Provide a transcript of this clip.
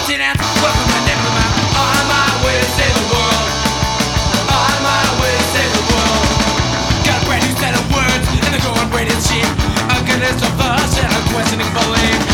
Martin Ants, welcome to Necroman. On my way to save the world. On my way to save the world. Got a brand new set of words, and they're going braided shit. I'm gonna so fast, and I'm questioning belief.